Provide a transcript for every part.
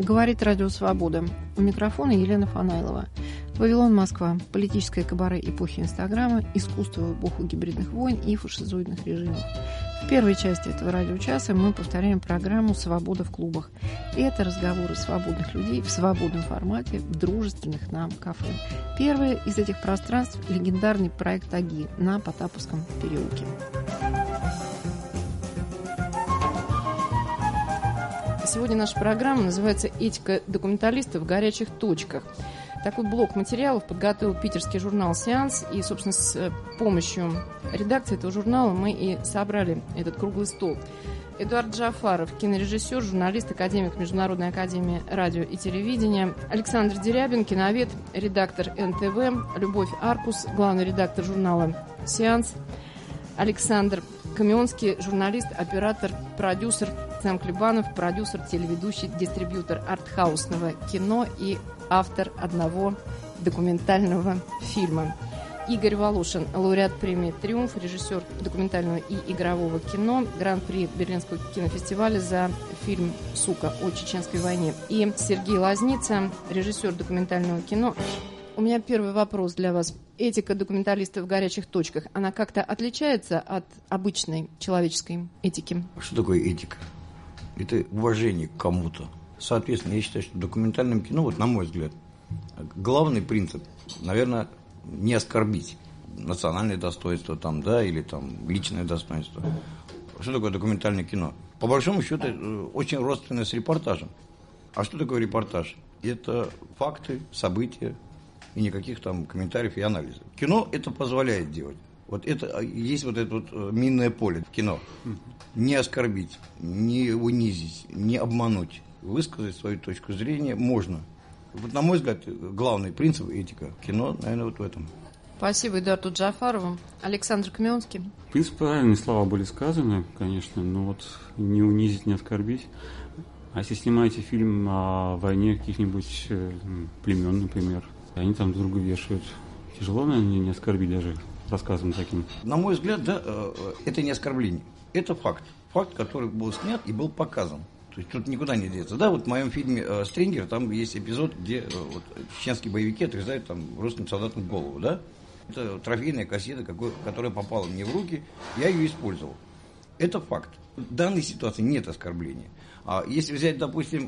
Говорит Радио Свобода. У микрофона Елена Фанайлова. Вавилон, Москва. Политическое кабаре эпохи Инстаграма, искусство в эпоху гибридных войн и фашизоидных режимов. В первой части этого радиочаса мы повторяем программу «Свобода в клубах». И это разговоры свободных людей в свободном формате, в дружественных нам кафе. Первое из этих пространств – легендарный проект «Аги» на Потаповском переулке. Сегодня наша программа называется «Этика документалиста в горячих точках». Такой блок материалов подготовил питерский журнал «Сеанс». И, собственно, с помощью редакции этого журнала мы и собрали этот круглый стол. Эдуард Джафаров, кинорежиссер, журналист, академик Международной академии радио и телевидения. Александр Дерябин, киновед, редактор НТВ. Любовь Аркус, главный редактор журнала «Сеанс». Александр Камионский, журналист, оператор, продюсер. Сам Клебанов, продюсер, телеведущий, дистрибьютор артхаусного кино и автор одного документального фильма. Игорь Волошин, лауреат премии «Триумф», режиссер документального и игрового кино, гран-при Берлинского кинофестиваля за фильм «Сука» о чеченской войне. И Сергей Лазница, режиссер документального кино. У меня первый вопрос для вас. Этика документалиста в горячих точках, она как-то отличается от обычной человеческой этики? Что такое этика? Это уважение к кому-то. Соответственно, я считаю, что в документальном кино, вот на мой взгляд, главный принцип, наверное, не оскорбить национальное достоинство там, да, или там личное достоинство. Что такое документальное кино? По большому счету, очень родственное с репортажем. А что такое репортаж? Это факты, события и никаких там комментариев и анализов. Кино это позволяет делать. Вот это есть вот это вот минное поле в кино. Не оскорбить, не унизить, не обмануть. Высказать свою точку зрения можно. Вот, на мой взгляд, главный принцип этика кино, наверное, вот в этом. Спасибо Эдуарду Джафарову. Александр Камионский. В принципе, правильные слова были сказаны, конечно, но вот не унизить, не оскорбить. А если снимаете фильм о войне каких-нибудь племен, например, они там друг друга вешают, тяжело, наверное, не оскорбить даже рассказом таким? На мой взгляд, да, это не оскорбление. Это факт. Факт, который был снят и был показан. То есть тут никуда не деться. Да, вот в моем фильме «Стрингер» там есть эпизод, где вот, чеченские боевики отрезают там русским солдатам голову, да? Это трофейная кассета, которая попала мне в руки, я ее использовал. Это факт. В данной ситуации нет оскорбления. А если взять, допустим,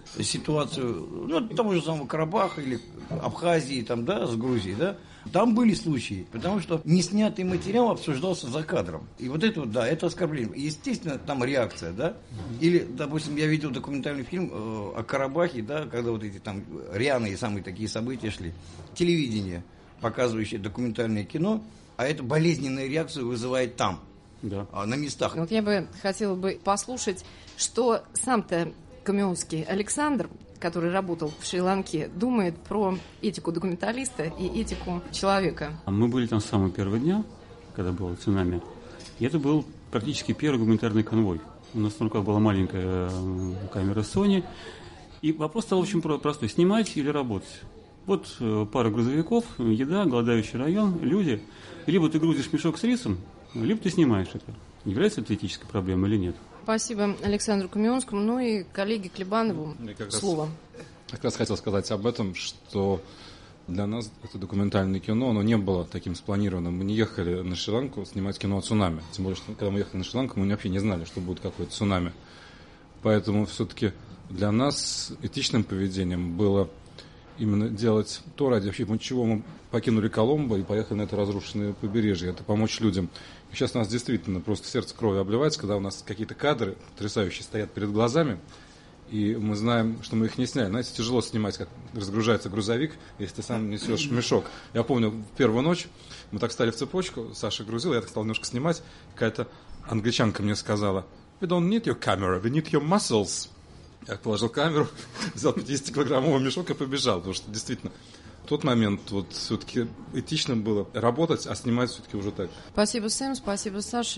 ситуацию, того же самого Карабаха или Абхазии, там, да, с Грузией, да, там были случаи, потому что неснятый материал обсуждался за кадром. И вот это вот, да, это оскорбление. Естественно, там реакция, да. Или, допустим, я видел документальный фильм о Карабахе, да, когда вот эти там рьяные самые такие события шли. Телевидение, показывающее документальное кино, а это болезненную реакцию вызывает там, да, на местах. Вот я бы хотела бы послушать, что сам-то Камионский Александр, который работал в Шри-Ланке, думает про этику документалиста и этику человека. Мы были там с самого первого дня, когда было цунами. И это был практически первый гуманитарный конвой. У нас на руках была маленькая камера Sony. И вопрос стал очень простой. Снимать или работать? Вот пара грузовиков, еда, голодающий район, люди. И либо ты грузишь мешок с рисом, либо ты снимаешь это. Является это этической проблемой или нет? Спасибо Александру Камионскому, ну и коллеге Клебанову слово. Я как раз хотел сказать об этом, что для нас это документальное кино, оно не было таким спланированным. Мы не ехали на Шри-Ланку снимать кино о цунами. Тем более, что когда мы ехали на Шри-Ланку, мы вообще не знали, что будет какое-то цунами. Поэтому все-таки для нас этичным поведением было именно делать то, ради чего мы покинули Коломбо и поехали на это разрушенное побережье. Это помочь людям. И сейчас у нас действительно просто сердце кровью обливается, когда у нас какие-то кадры потрясающие стоят перед глазами, и мы знаем, что мы их не сняли. Знаете, тяжело снимать, как разгружается грузовик, если ты сам несешь мешок. Я помню, в первую ночь мы так стали в цепочку, Саша грузил, я так стал немножко снимать, какая-то англичанка мне сказала: "We don't need your camera, we need your muscles". Я положил камеру, взял 50-килограммовый мешок и побежал, потому что действительно в тот момент вот все-таки этично было работать, а снимать все-таки уже так. Спасибо, Сэм, спасибо, Саша.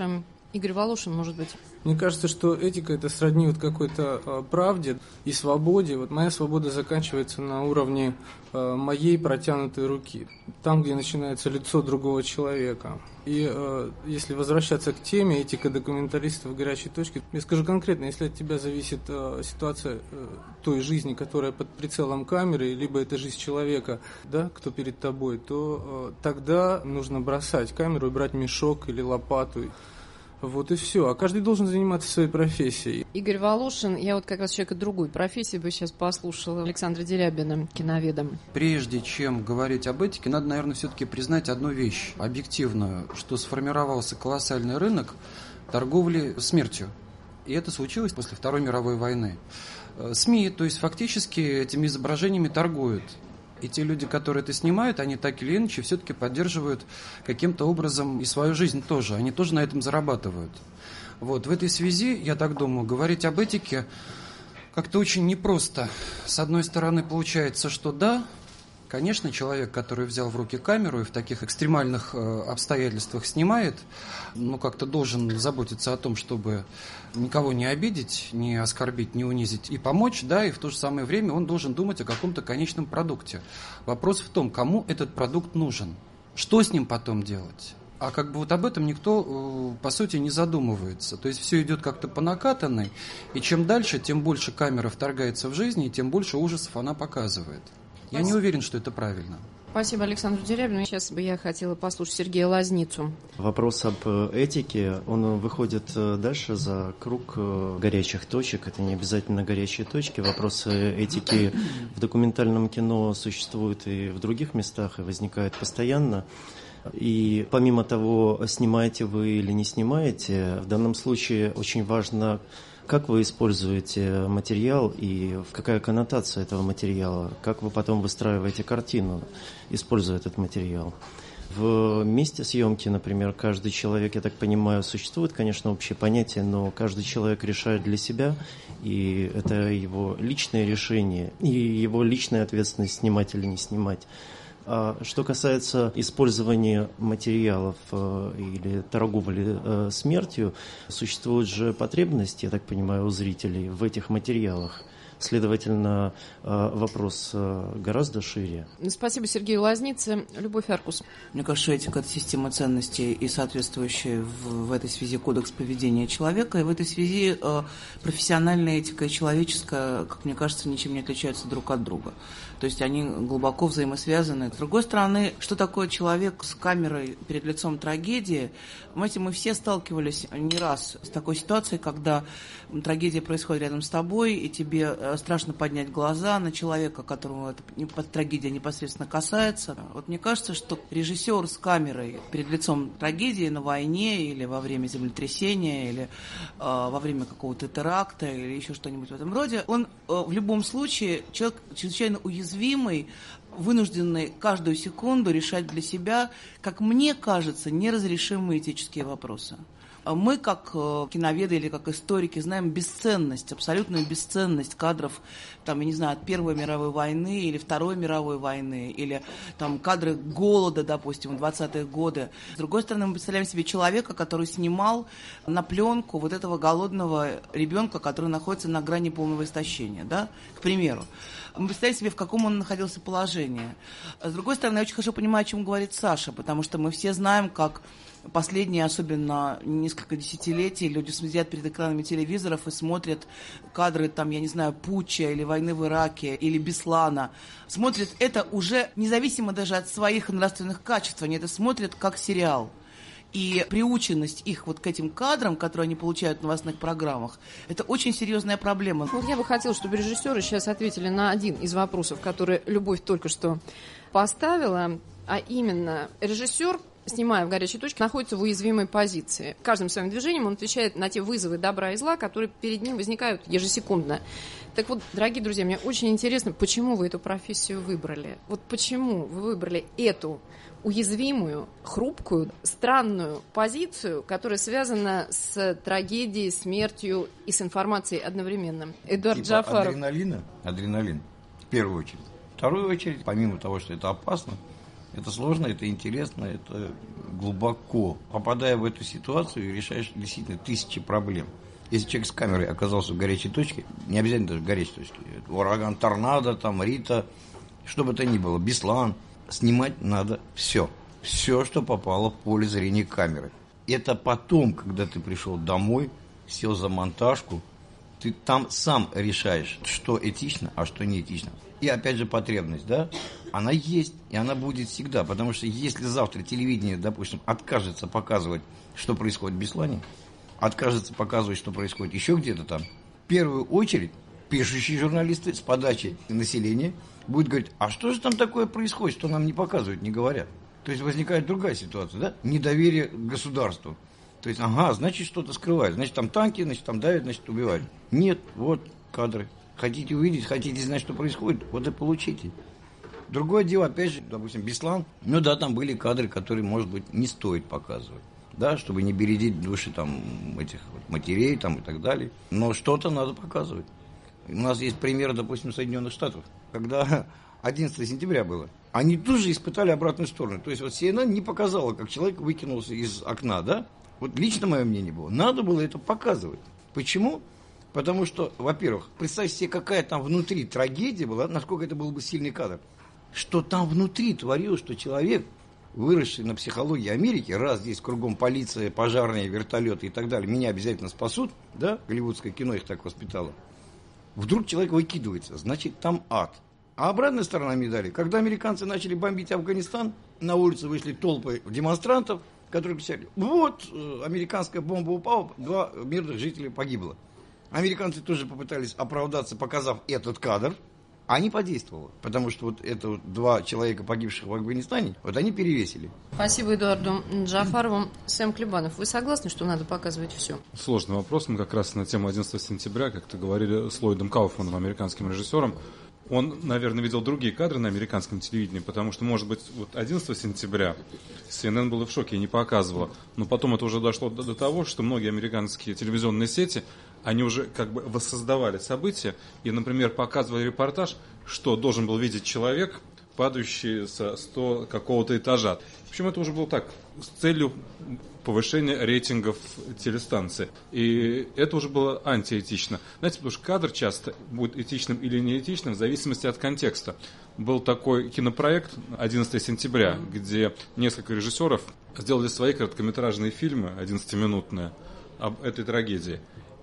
Игорь Волошин, может быть. Мне кажется, что этика – это сродни вот какой-то правде и свободе. Вот моя свобода заканчивается на уровне моей протянутой руки, там, где начинается лицо другого человека. И если возвращаться к теме этика документалистов в горячей точке, я скажу конкретно, если от тебя зависит ситуация той жизни, которая под прицелом камеры, либо это жизнь человека, да, кто перед тобой, то тогда нужно бросать камеру и брать мешок или лопату. Вот и все. А каждый должен заниматься своей профессией. Игорь Волошин, я вот как раз человека другой профессии бы сейчас послушала Александра Дерябина, киноведа. Прежде чем говорить об этике, надо, наверное, все-таки признать одну вещь объективную, что сформировался колоссальный рынок торговли смертью. И это случилось после Второй мировой войны. СМИ, то есть фактически этими изображениями торгуют. И те люди, которые это снимают, они так или иначе все-таки поддерживают каким-то образом и свою жизнь тоже. Они тоже на этом зарабатывают. Вот. В этой связи, я так думаю, говорить об этике как-то очень непросто. С одной стороны, получается, что да, конечно, человек, который взял в руки камеру и в таких экстремальных обстоятельствах снимает, ну, как-то должен заботиться о том, чтобы никого не обидеть, не оскорбить, не унизить и помочь, да, и в то же самое время он должен думать о каком-то конечном продукте. Вопрос в том, кому этот продукт нужен, что с ним потом делать. А как бы вот об этом никто, по сути, не задумывается. То есть все идет как-то по накатанной, и чем дальше, тем больше камера вторгается в жизнь, и тем больше ужасов она показывает. Я не уверен, что это правильно. Спасибо Александру Дерябину. Сейчас бы я хотела послушать Сергея Лазницу. Вопрос об этике, он выходит дальше за круг горячих точек. Это не обязательно горячие точки. Вопросы этики в документальном кино существуют и в других местах, и возникают постоянно. И помимо того, снимаете вы или не снимаете, в данном случае очень важно, как вы используете материал и какая коннотация этого материала, как вы потом выстраиваете картину, используя этот материал. В месте съемки, например, каждый человек, я так понимаю, существует, конечно, общее понятие, но каждый человек решает для себя, и это его личное решение, и его личная ответственность, снимать или не снимать. А что касается использования материалов или торговли смертью, существует же потребность, я так понимаю, у зрителей в этих материалах. Следовательно, вопрос гораздо шире. Спасибо Сергею Лазнице. Любовь Аркус. Мне кажется, этика – это система ценностей и соответствующий в этой связи кодекс поведения человека. И в этой связи профессиональная этика и человеческая, как мне кажется, ничем не отличаются друг от друга. То есть они глубоко взаимосвязаны. С другой стороны, что такое человек с камерой перед лицом трагедии? Понимаете, мы все сталкивались не раз с такой ситуацией, когда трагедия происходит рядом с тобой, и тебе страшно поднять глаза на человека, которому эта трагедия непосредственно касается. Вот мне кажется, что режиссер с камерой перед лицом трагедии на войне или во время землетрясения, или во время какого-то теракта, или еще что-нибудь в этом роде, он в любом случае человек чрезвычайно уязвимый, вынужденный каждую секунду решать для себя, как мне кажется, неразрешимые этические вопросы. Мы, как киноведы или как историки, знаем бесценность, абсолютную бесценность кадров, там, я не знаю, от Первой мировой войны или Второй мировой войны, или там кадры голода, допустим, в 20-е годы. С другой стороны, мы представляем себе человека, который снимал на пленку вот этого голодного ребенка, который находится на грани полного истощения, да, к примеру. Мы представляем себе, в каком он находился положении. С другой стороны, я очень хорошо понимаю, о чем говорит Саша, потому что мы все знаем, как последние, особенно несколько десятилетий, люди сидят перед экранами телевизоров и смотрят кадры, там, я не знаю, путча или войны в Ираке, или Беслана. Смотрят это уже независимо даже от своих нравственных качеств, они это смотрят как сериал. И приученность их вот к этим кадрам, которые они получают в новостных программах, это очень серьезная проблема. Вот я бы хотела, чтобы режиссеры сейчас ответили на один из вопросов, который Любовь только что поставила, а именно режиссер, снимая в горячей точке, находится в уязвимой позиции. Каждым своим движением он отвечает на те вызовы добра и зла, которые перед ним возникают ежесекундно. Так вот, дорогие друзья, мне очень интересно, почему вы эту профессию выбрали? Вот почему вы выбрали эту уязвимую, хрупкую, странную позицию, которая связана с трагедией, смертью и с информацией одновременно? Эдуард Джафаров. Адреналин, в первую очередь. В вторую очередь, помимо того, что это опасно, Это сложно, это интересно, это глубоко. Попадая в эту ситуацию, решаешь действительно тысячи проблем. Если человек с камерой оказался в горячей точке, не обязательно даже в горячей точке, ураган, торнадо, там, Рита, что бы то ни было, Беслан, снимать надо все. Все, что попало в поле зрения камеры. Это потом, когда ты пришел домой, сел за монтажку, ты там сам решаешь, что этично, а что не этично. И опять же потребность, да, она есть, и она будет всегда. Потому что если завтра телевидение, допустим, откажется показывать, что происходит в Беслане, откажется показывать, что происходит еще где-то там, в первую очередь пишущие журналисты с подачи населения будут говорить, а что же там такое происходит, что нам не показывают, не говорят. То есть возникает другая ситуация, да, недоверие к государству. То есть, ага, значит, что-то скрывают. Значит, там танки, значит, там давят, значит, убивают. Нет, вот кадры. Хотите увидеть, хотите знать, что происходит, вот и получите. Другое дело, опять же, допустим, Беслан. Ну да, там были кадры, которые, может быть, не стоит показывать. Да, чтобы не бередить души там этих вот матерей там и так далее. Но что-то надо показывать. У нас есть пример, допустим, Соединенных Штатов, когда 11 сентября было. Они тут же испытали обратную сторону. То есть вот CNN не показала, как человек выкинулся из окна, да? Вот лично мое мнение было, надо было это показывать. Почему? Потому что, во-первых, представьте себе, какая там внутри трагедия была, насколько это был бы сильный кадр. Что там внутри творилось, что человек, выросший на психологии Америки, раз здесь кругом полиция, пожарные, вертолеты и так далее, меня обязательно спасут, да, голливудское кино их так воспитало. Вдруг человек выкидывается, значит, там ад. А обратная сторона медали, когда американцы начали бомбить Афганистан, на улице вышли толпы демонстрантов, которые кричали, вот, американская бомба упала, 2 мирных жителя погибло. Американцы тоже попытались оправдаться, показав этот кадр, а не подействовало. Потому что вот это вот 2 человека, погибших в Афганистане, вот они перевесили. Спасибо Эдуарду Джафарову. Сэм Клебанов, вы согласны, что надо показывать все? Сложный вопрос. Мы как раз на тему 11 сентября, как-то говорили с Ллойдом Кауфманом, американским режиссером. Он, наверное, видел другие кадры на американском телевидении, потому что, может быть, вот 11 сентября CNN было в шоке и не показывало. Но потом это уже дошло до того, что многие американские телевизионные сети, они уже как бы воссоздавали события и, например, показывали репортаж, что должен был видеть человек, падающий со 100 какого-то этажа. Причем это уже было так, с целью повышения рейтингов телестанции. И это уже было антиэтично. Знаете, потому что кадр часто будет этичным или неэтичным в зависимости от контекста. Был такой кинопроект 11 сентября, где несколько режиссеров сделали свои короткометражные фильмы, 11-минутные, об этой трагедии.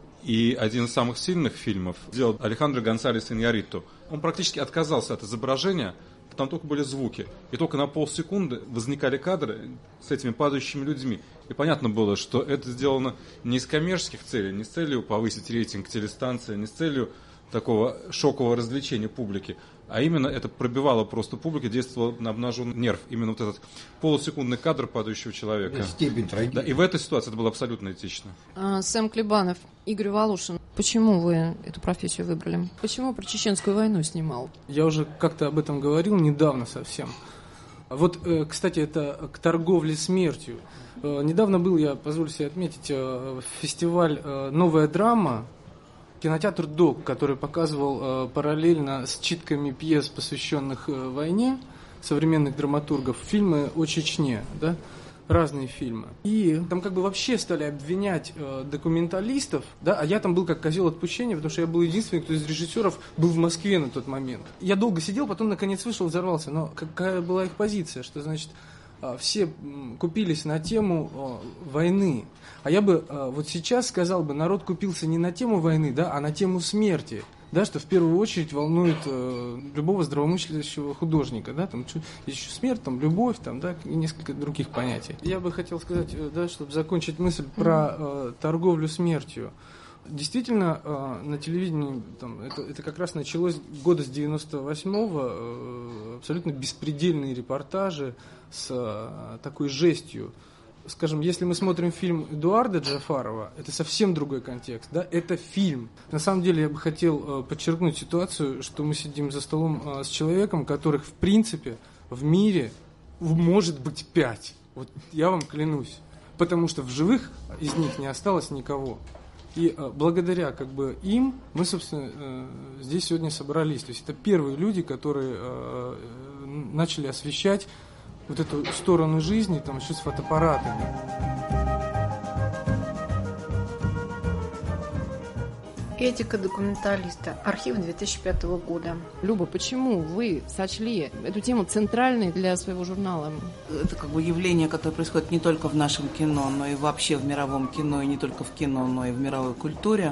И один из самых сильных фильмов сделал Алехандро Гонсалес Иньярриту. Он практически отказался от изображения, там только были звуки. И только на полсекунды возникали кадры с этими падающими людьми. И понятно было, что это сделано не из коммерческих целей, не с целью повысить рейтинг телестанции, не с целью такого шокового развлечения публики, а именно это пробивало просто публику, действовало на обнаженный нерв. Именно вот этот полусекундный кадр падающего человека. Степень трагедии. Да, и в этой ситуации это было абсолютно этично. Сэм Клебанов, Игорь Волошин, почему вы эту профессию выбрали? Почему про Чеченскую войну снимал? Я уже как-то об этом говорил недавно совсем. Вот, кстати, это к торговле смертью. Недавно был, я позволю себе отметить, фестиваль «Новая драма», кинотеатр «Док», который показывал параллельно с читками пьес, посвященных войне, современных драматургов, фильмы о Чечне, да, разные фильмы. И там как бы вообще стали обвинять документалистов, да, а я там был как козел отпущения, потому что я был единственный, кто из режиссеров был в Москве на тот момент. Я долго сидел, потом наконец вышел, взорвался. Но какая была их позиция, что значит все купились на тему войны. А я бы вот сейчас сказал бы, народ купился не на тему войны, да, а на тему смерти. Да, что в первую очередь волнует любого здравомыслящего художника, да, там еще смерть, там любовь, там, да, и несколько других понятий. Я бы хотел сказать, да, чтобы закончить мысль про торговлю смертью. Действительно, на телевидении там, это как раз началось года с 98-го, абсолютно беспредельные репортажи с такой жестью. Скажем, если мы смотрим фильм Эдуарда Джафарова, это совсем другой контекст, да, это фильм. На самом деле я бы хотел подчеркнуть ситуацию, что мы сидим за столом с человеком, которых в принципе в мире может быть 5. Вот я вам клянусь. Потому что в живых из них не осталось никого. И благодаря как бы им мы, собственно, здесь сегодня собрались. То есть это первые люди, которые начали освещать вот эту сторону жизни, там, еще с фотоаппаратами. Этика документалиста. Архив 2005 года. Люба, почему вы сочли эту тему центральной для своего журнала? Это как бы явление, которое происходит не только в нашем кино, но и вообще в мировом кино, и не только в кино, но и в мировой культуре.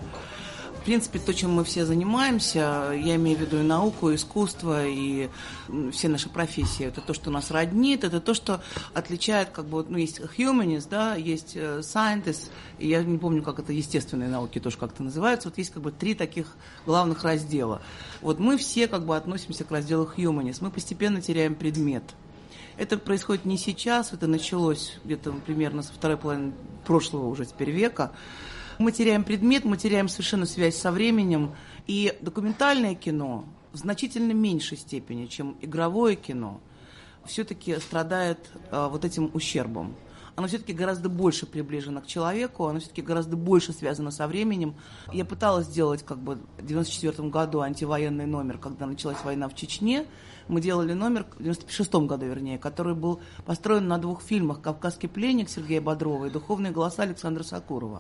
В принципе, то, чем мы все занимаемся, я имею в виду и науку, и искусство, и все наши профессии, это то, что нас роднит, это то, что отличает, как бы, ну, есть humanist, да, есть scientist, и я не помню, как это, естественные науки тоже как-то называются, вот есть как бы 3 таких главных раздела. Вот мы все как бы относимся к разделу humanist, мы постепенно теряем предмет. Это происходит не сейчас, это началось где-то примерно со второй половины прошлого уже теперь века. Мы теряем предмет, мы теряем совершенно связь со временем. И документальное кино в значительно меньшей степени, чем игровое кино, все-таки страдает вот этим ущербом. Оно все-таки гораздо больше приближено к человеку, оно все-таки гораздо больше связано со временем. Я пыталась сделать как бы в 1994 году антивоенный номер, когда началась война в Чечне. Мы делали номер в 1996 году, вернее, который был построен на 2 фильмах «Кавказский пленник» Сергея Бодрова и «Духовные голоса» Александра Сокурова.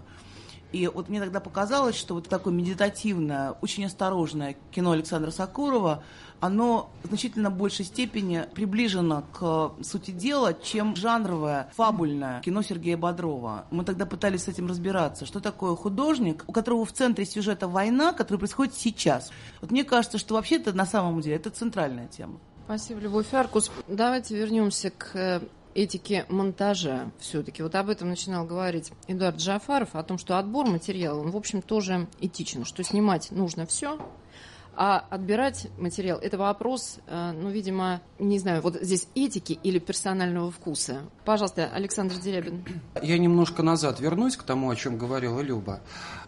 И вот мне тогда показалось, что вот такое медитативное, очень осторожное кино Александра Сокурова, оно в значительно большей степени приближено к сути дела, чем жанровое, фабульное кино Сергея Бодрова. Мы тогда пытались с этим разбираться, что такое художник, у которого в центре сюжета война, которая происходит сейчас. Вот мне кажется, что вообще это на самом деле это центральная тема. Спасибо, Любовь Аркус. Давайте вернемся к этики монтажа все-таки. Вот об этом начинал говорить Эдуард Джафаров, о том, что отбор материала, он, в общем, тоже этичен, что снимать нужно все, а отбирать материал – это вопрос, ну, видимо, не знаю, вот здесь этики или персонального вкуса. Пожалуйста, Александр Дерябин. Я немножко назад вернусь к тому, о чем говорила Люба.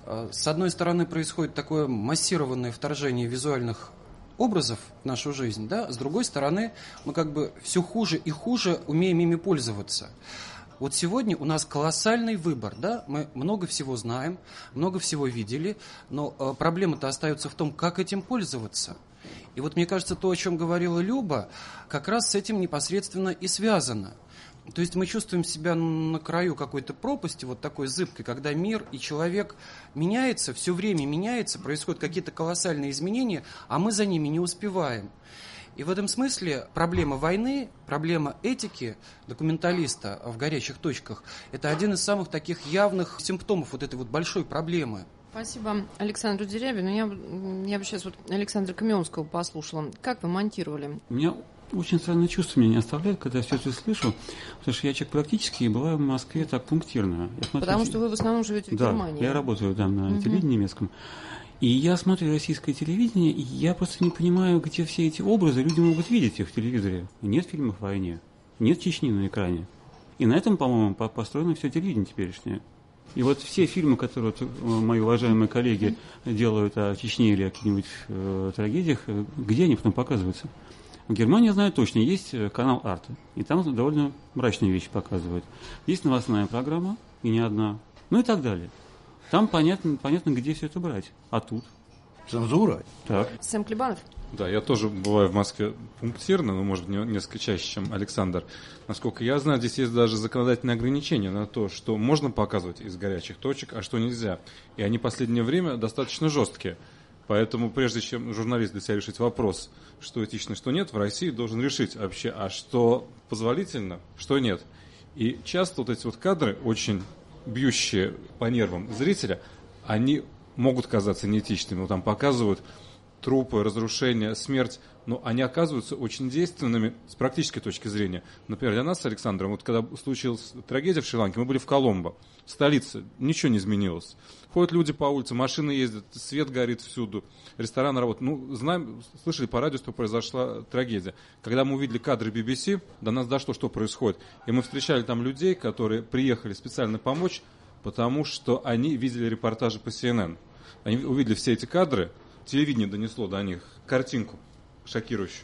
С одной стороны, происходит такое массированное вторжение визуальных образов в нашу жизнь, да, с другой стороны, мы как бы все хуже и хуже умеем ими пользоваться. Вот сегодня у нас колоссальный выбор, да, мы много всего знаем, много всего видели, но проблема-то остается в том, как этим пользоваться. И вот мне кажется, то, о чем говорила Люба, как раз с этим непосредственно и связано. То есть мы чувствуем себя на краю какой-то пропасти, вот такой зыбкой, когда мир и человек меняется, все время меняется, происходят какие-то колоссальные изменения, а мы за ними не успеваем. И в этом смысле проблема войны, проблема этики документалиста в горячих точках – это один из самых таких явных симптомов вот этой вот большой проблемы. Спасибо Александру Дерябину. Я бы сейчас вот Александра Каменского послушала. Как вы монтировали? У меня очень странное чувство меня не оставляет, когда я все это слышу, потому что я человек практически и бываю в Москве так пунктирно. Потому что вы в основном живете в Германии. Да, я работаю там на телевидении немецком. И я смотрю российское телевидение, и я просто не понимаю, где все эти образы люди могут видеть их в телевизоре. Нет фильмов о войне, нет Чечни на экране. И на этом, по-моему, построено все телевидение теперешнее. И вот все фильмы, которые мои уважаемые коллеги делают о Чечне или о каких-нибудь трагедиях, где они потом показываются? В Германии, я знаю точно, есть канал Арте, и там довольно мрачные вещи показывают. Есть новостная программа, и не одна, ну и так далее. Там понятно, где все это брать. А тут? Цензура. Так. Сэм Клебанов. Да, я тоже бываю в Москве пунктирно, но, может быть, несколько чаще, чем Александр. Насколько я знаю, здесь есть даже законодательные ограничения на то, что можно показывать из горячих точек, а что нельзя. И они в последнее время достаточно жесткие. Поэтому, прежде чем журналист для себя решить вопрос, что этично, что нет, в России должен решить вообще, а что позволительно, что нет. И часто вот эти вот кадры, очень бьющие по нервам зрителя, они могут казаться неэтичными. Вот там показывают трупы, разрушения, смерть, но они оказываются очень действенными с практической точки зрения. Например, для нас с Александром, вот когда случилась трагедия в Шри-Ланке, мы были в Коломбо, столице, ничего не изменилось. Ходят люди по улице, машины ездят, свет горит всюду, рестораны работают. Ну, знаем, слышали по радио, что произошла трагедия. Когда мы увидели кадры BBC, до нас дошло, что происходит. И мы встречали там людей, которые приехали специально помочь, потому что они видели репортажи по CNN. Они увидели все эти кадры, телевидение донесло до них картинку шокирующую.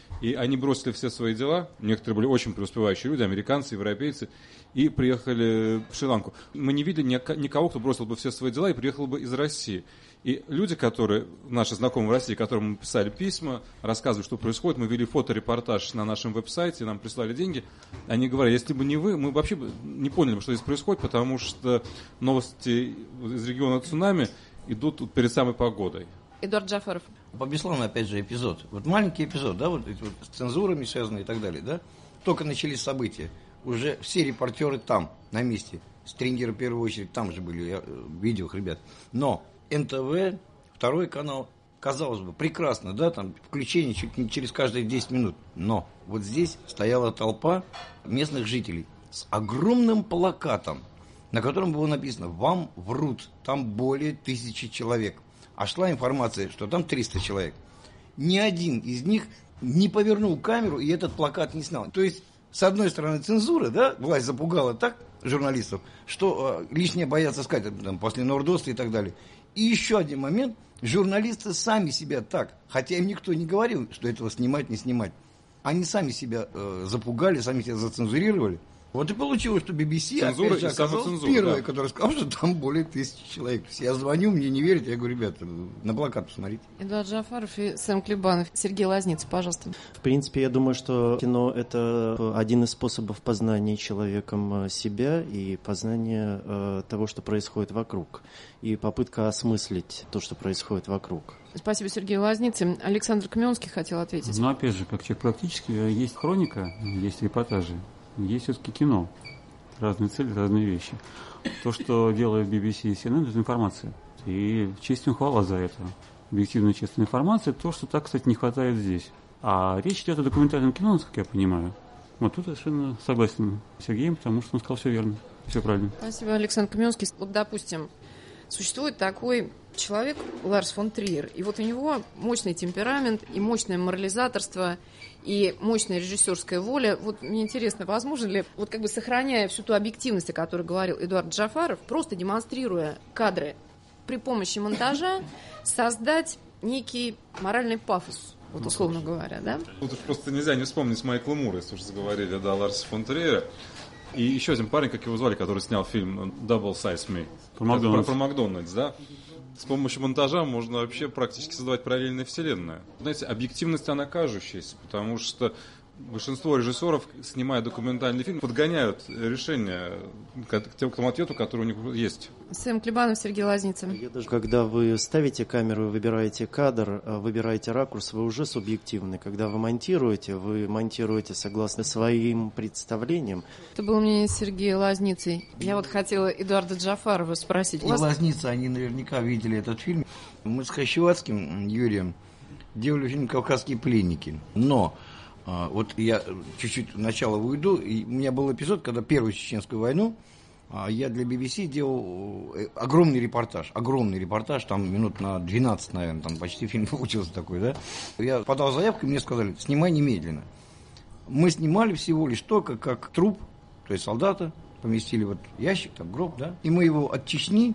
И они бросили все свои дела, некоторые были очень преуспевающие люди, американцы, европейцы, и приехали в Шри-Ланку. Мы не видели никого, кто бросил бы все свои дела и приехал бы из России. И люди, которые, наши знакомые в России, которым мы писали письма, рассказывали, что происходит, мы вели фоторепортаж на нашем веб-сайте, нам прислали деньги, они говорят, если бы не вы, мы вообще бы не поняли, что здесь происходит, потому что новости из региона цунами идут тут перед самой погодой. Эдуард Джафаров. По Беслану, опять же, эпизод. Вот маленький эпизод, да, вот эти вот с цензурами связанные и так далее, да. Только начались события. Уже все репортеры там, на месте. Стрингеры, в первую очередь, там же были, я видел их, ребят. Но НТВ, второй канал, казалось бы, прекрасно, да, там включение чуть не через каждые 10 минут. Но вот здесь стояла толпа местных жителей с огромным плакатом, на котором было написано «Вам врут, там более 1000 человек». А шла информация, что там 300 человек. Ни один из них не повернул камеру и этот плакат не снял. То есть, с одной стороны, цензура, да, власть запугала так журналистов, что лишнее боятся сказать, там, после Нордоста и так далее. И еще один момент, журналисты сами себя так, хотя им никто не говорил, что этого снимать, не снимать. Они сами себя запугали, сами себя зацензурировали. Вот и получилось, что BBC цензура опять же оказалась первая, которая сказала, что там более 1000 человек. Я звоню, мне не верят, я говорю, ребята, на плакат посмотрите. Эдуард Джафаров и Сэм Клебанов. Сергей Лазница, пожалуйста. В принципе, я думаю, что кино – это один из способов познания человеком себя и познания того, что происходит вокруг. И попытка осмыслить то, что происходит вокруг. Спасибо, Сергей Лазница. Александр Каменский хотел ответить. Ну, опять же, как человек практически, есть хроника, есть репортажи. Есть все-таки кино. Разные цели, разные вещи. То, что делает BBC и CNN, это информация. И честь им хвала за это. Объективная, честная информация. То, что так, кстати, не хватает здесь. А речь идет о документальном кино, как я понимаю. Вот тут я совершенно согласен с Сергеем, потому что он сказал все верно, все правильно. Спасибо, Александр Каменский. Вот, допустим, существует такой человек Ларс фон Триер, и вот у него мощный темперамент и мощное морализаторство, и мощная режиссерская воля. Вот мне интересно, возможно ли, вот как бы сохраняя всю ту объективность, о которой говорил Эдуард Джафаров, просто демонстрируя кадры при помощи монтажа, создать некий моральный пафос, вот условно говоря, да? Тут уж просто нельзя не вспомнить Майкла Мура, если уж заговорили, да, Ларса фон Триера. И еще один парень, как его звали, который снял фильм «Double Size Me». Про Макдональдс, да? С помощью монтажа можно вообще практически создавать параллельные вселенные. Знаете, объективность, она кажущаяся, потому что большинство режиссеров, снимая документальный фильм, подгоняют решение к тому ответу, который у них есть. Сэм Клебанов, Сергей Лазница. Когда вы ставите камеру, выбираете кадр, выбираете ракурс, вы уже субъективны. Когда вы монтируете согласно своим представлениям. Это было мнение Сергея Лазницы. Я вот хотела Эдуарда Джафарова спросить. И Лазница, они наверняка видели этот фильм. Мы с Хащеватским Юрием делали фильм «Кавказские пленники». Но вот я чуть-чуть в начало уйду. И у меня был эпизод, когда Первую Чеченскую войну я для BBC делал огромный репортаж, там минут на 12, наверное, там почти фильм получился такой, да. Я подал заявку, и мне сказали, снимай немедленно. Мы снимали всего лишь только как труп, то есть солдата, поместили вот ящик, там гроб, да, и мы его от Чечни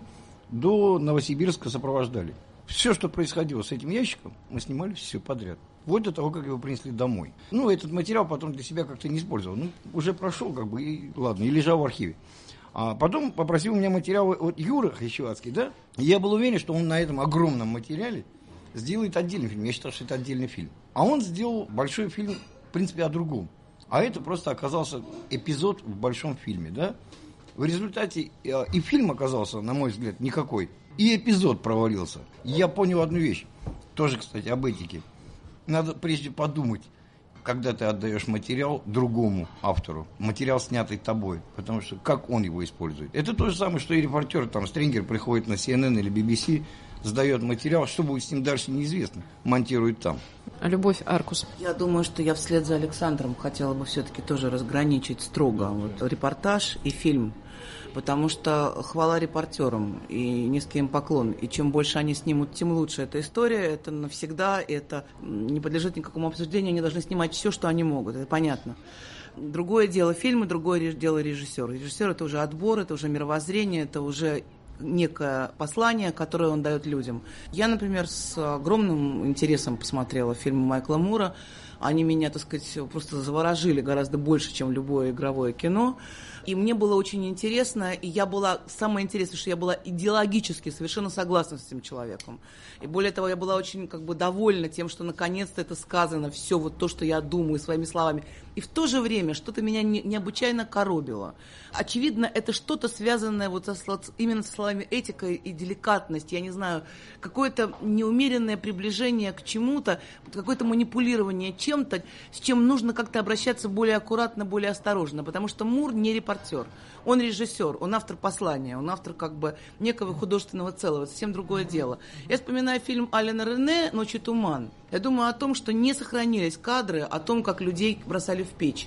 до Новосибирска сопровождали. Все, что происходило с этим ящиком, мы снимали все подряд. Вплоть до того, как его принесли домой. Ну, этот материал потом для себя как-то не использовал. Ну, уже прошел, как бы, и ладно, и лежал в архиве. А потом попросил у меня материалы от Юры Хащеватский, да? И я был уверен, что он на этом огромном материале сделает отдельный фильм. Я считал, что это отдельный фильм. А он сделал большой фильм, в принципе, о другом. А это просто оказался эпизод в большом фильме, да? В результате и фильм оказался, на мой взгляд, никакой. И эпизод провалился. Я понял одну вещь. Тоже, кстати, об этике. Надо прежде подумать, когда ты отдаешь материал другому автору, материал, снятый тобой, потому что как он его использует. Это то же самое, что и репортер, там, Стрингер приходит на CNN или BBC, сдает материал, что будет с ним дальше, неизвестно, монтирует там. Любовь Аркус. Я думаю, что я вслед за Александром хотела бы все-таки тоже разграничить строго вот репортаж и фильм. Потому что хвала репортерам и низкий им поклон. И чем больше они снимут, тем лучше эта история. Это навсегда, это не подлежит никакому обсуждению. Они должны снимать все, что они могут. Это понятно. Другое дело фильмы, другое дело режиссер. Режиссер – это уже отбор, это уже мировоззрение, это уже некое послание, которое он дает людям. Я, например, с огромным интересом посмотрела фильм Майкла Мура Они меня, так сказать, просто заворожили гораздо больше, чем любое игровое кино. И мне было очень интересно, и самое интересное, что я была идеологически совершенно согласна с этим человеком. И более того, я была очень довольна тем, что наконец-то это сказано, все вот то, что я думаю своими словами. И в то же время что-то меня необычайно коробило. Очевидно, это что-то связанное именно со словами этика и деликатность, я не знаю, какое-то неумеренное приближение к чему-то, какое-то манипулирование чем-то, с чем нужно как-то обращаться более аккуратно, более осторожно, потому что Мур не репортер, он режиссер, он автор послания, он автор некого художественного целого, совсем другое дело. Я вспоминаю фильм Алена Рене «Ночь и туман». Я думаю о том, что не сохранились кадры о том, как людей бросали в печи.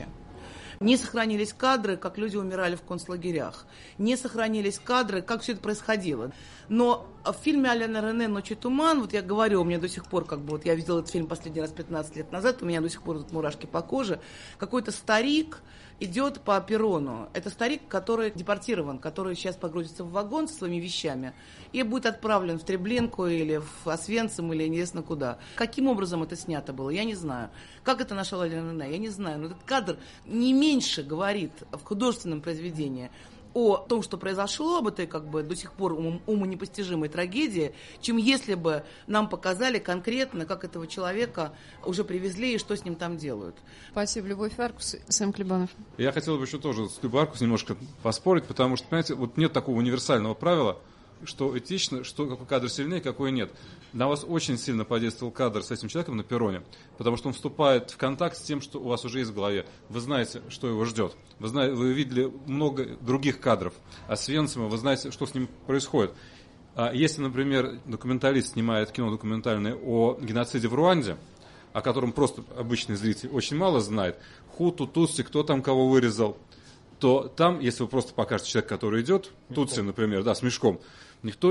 Не сохранились кадры, как люди умирали в концлагерях. Не сохранились кадры, как все это происходило. Но в фильме Алена Рене «Ночь и туман», я говорю, у меня до сих пор, я видела этот фильм последний раз 15 лет назад, у меня до сих пор мурашки по коже, какой-то старик идет по перрону. Это старик, который депортирован, который сейчас погрузится в вагон со своими вещами и будет отправлен в Треблинку или в Освенцим или неизвестно куда. Каким образом это снято было, я не знаю. Как это нашел Алена Рене, я не знаю. Но этот кадр не меньше говорит в художественном произведении о том, что произошло, об этой до сих пор умонепостижимой трагедии, чем если бы нам показали конкретно, как этого человека уже привезли и что с ним там делают. Спасибо, Любовь Аркус. Сэм Клебанов. Я хотел бы еще тоже с Любовью Аркус немножко поспорить, потому что, понимаете, нет такого универсального правила, что этично, что какой кадр сильнее, какой нет. На вас очень сильно подействовал кадр с этим человеком на перроне, потому что он вступает в контакт с тем, что у вас уже есть в голове. Вы знаете, что его ждет. Вы видели много других кадров Освенцима, вы знаете, что с ним происходит. Если, например, документалист снимает кино документальное о геноциде в Руанде, о котором просто обычный зритель очень мало знает, хуту, тутси, кто там кого вырезал, то там, если вы просто покажете человека, который идет, тутси, например, с мешком, никто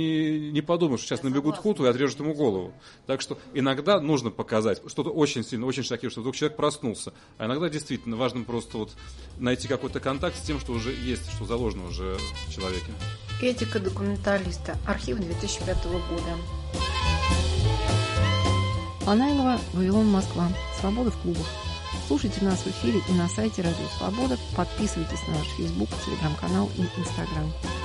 не подумает, что сейчас набегут хуту и отрежут ему голову. Так что иногда нужно показать что-то очень сильно, очень шокирующее, чтобы вдруг человек проснулся. А иногда действительно важно просто найти какой-то контакт с тем, что уже есть, что заложено уже в человеке. Этика документалиста. Архив 2005 года. Панайлова, Вавилон, Москва. Свобода в клубах. Слушайте нас в эфире и на сайте Радио Свобода. Подписывайтесь на наш Facebook, Телеграм-канал и Инстаграм.